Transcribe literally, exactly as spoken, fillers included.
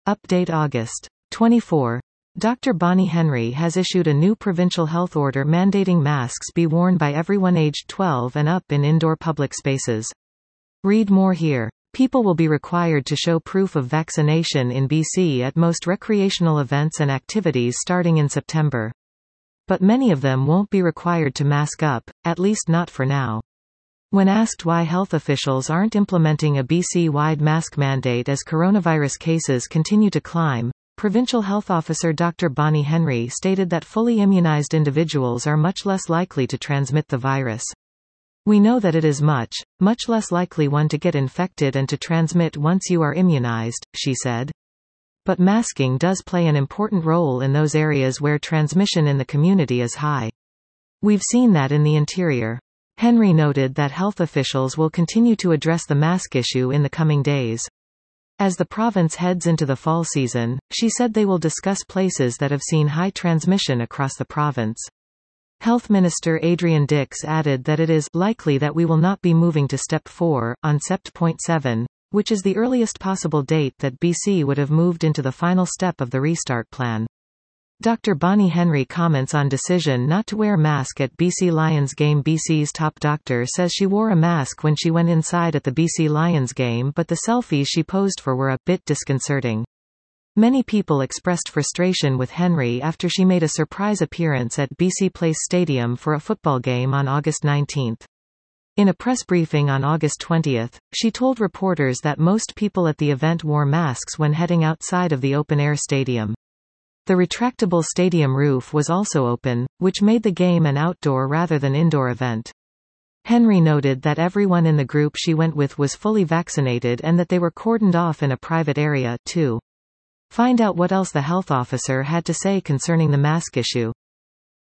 Update August twenty-fourth. Doctor Bonnie Henry has issued a new provincial health order mandating masks be worn by everyone aged twelve and up in indoor public spaces. Read more here. People will be required to show proof of vaccination in B C at most recreational events and activities starting in September. But many of them won't be required to mask up, at least not for now. When asked why health officials aren't implementing a B C-wide mask mandate as coronavirus cases continue to climb, Provincial Health Officer Doctor Bonnie Henry stated that fully immunized individuals are much less likely to transmit the virus. We know that it is much, much less likely one to get infected and to transmit once you are immunized, she said. But masking does play an important role in those areas where transmission in the community is high. We've seen that in the interior. Henry noted that health officials will continue to address the mask issue in the coming days. As the province heads into the fall season, she said they will discuss places that have seen high transmission across the province. Health Minister Adrian Dix added that it is likely that we will not be moving to Step four, on Sept point seven, which is the earliest possible date that B C would have moved into the final step of the restart plan. Doctor Bonnie Henry comments on decision not to wear mask at B C Lions game. B C's top doctor says she wore a mask when she went inside at the B C Lions game, but the selfies she posed for were a bit disconcerting. Many people expressed frustration with Henry after she made a surprise appearance at B C Place Stadium for a football game on August nineteenth. In a press briefing on August twentieth, she told reporters that most people at the event wore masks when heading outside of the open-air stadium. The retractable stadium roof was also open, which made the game an outdoor rather than indoor event. Henry noted that everyone in the group she went with was fully vaccinated and that they were cordoned off in a private area, too. Find out what else the health officer had to say concerning the mask issue.